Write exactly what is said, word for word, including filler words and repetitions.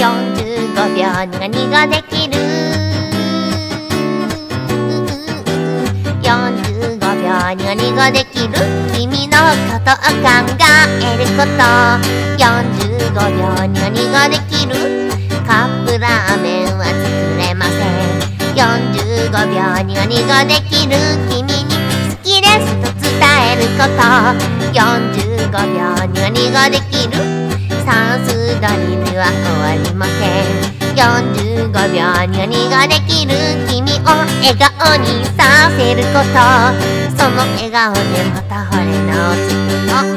よんじゅうごびょうに何ができる？よんじゅうごびょうに何ができる？君のことを考えること。よんじゅうごびょうに何ができる？カップラーメンは作れません。よんじゅうごびょうに何ができる？君に好きですと伝えること。よんじゅうごびょうに何ができる？算数ドリルは終わりません。よんじゅうごびょうに何ができる？君を笑顔にさせること。その笑顔でまた惚れ直すこと。